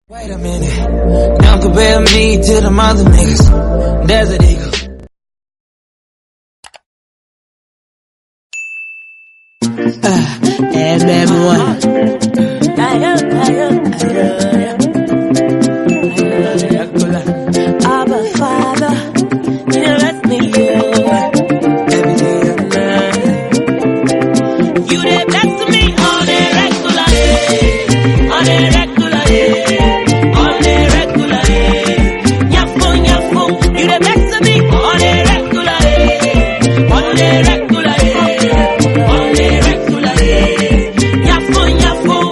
Wait a minute, don't compare me to them other niggas. Desert Eagle. Hey, baby, Abba, Father, you let me go. every day of the night. You dey bless me on a regular day, on a regular day, on a regular day. Nyafo, you dey bless me on a regular day, on a regular day, on a regular day. Nyafo,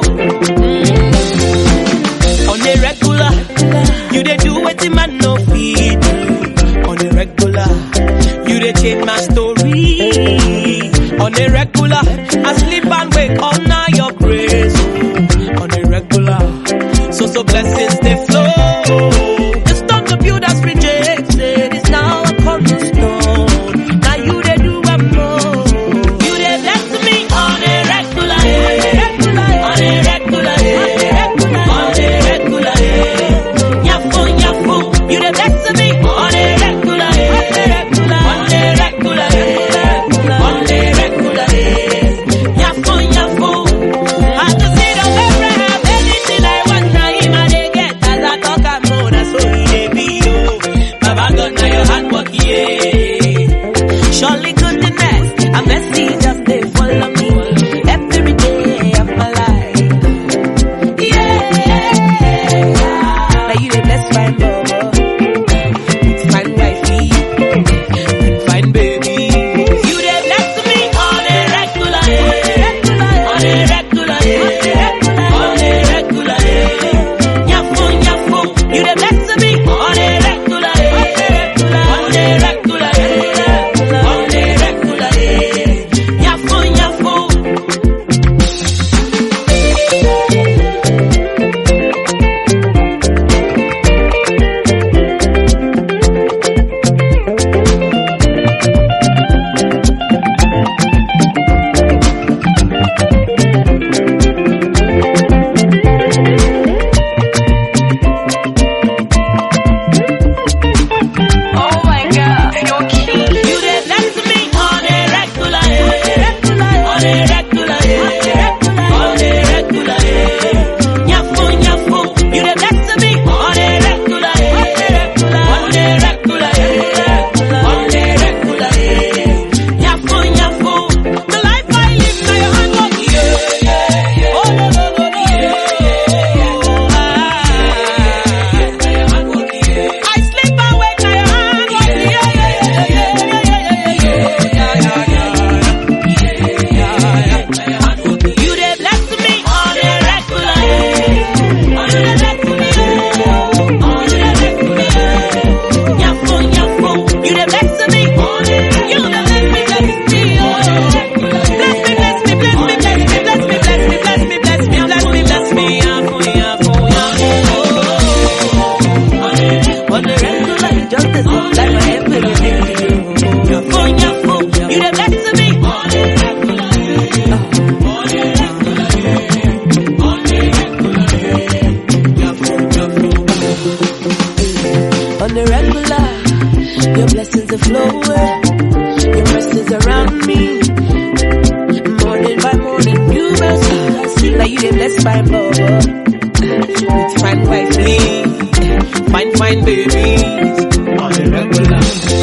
on a regular. You dey do wetin man no fit do. On a regular, you dey change my story. On a regular, I sleep and wake all now your praise. On a regular, so blessings they flow. The stone the builders rejected is now a cornerstone. Now you they do a more. You they bless me on a regular, on a regular, on a regular. Nyafo, you they bless me on a regular, on a regular, on a regular. Nyafo, I can see the Abraham, anything I want now him I dey get as I talk I'm more that's so he dey be oh. Baba God now your hand work yeah. Surely goodness and mercy just they follow me every day of my life. Yeah, now you dey bless my mama, with fine wifey, with fine baby. You dey bless me on a regular, on a regular, on a regular. Nyafo, you dey bless me on a regular, on a regular, on a regular. Nyafo. Oh my God, you're cute. You dey bless me on a regular, on a regular, on a regular. Nyafo, you dey bless me on a regular, on a regular, on a regular. Nyafo, the life I live now your hand work yeah. Oh no, yeah. I sleep and wake now your hand work yeah. You dey bless me on a regular, on a regular, on a regular. Nyafo, you dey bless me on a, you dey bless me bless me. On a regular, just as like my everything. Nyafo, you dey bless me on a regular, on a regular, on a regular. On a regular, your blessings are flowing, your mercies around me. Morning by morning, new mercies. Now you dey bless my mama with fine wifey, fine babies. On a regular.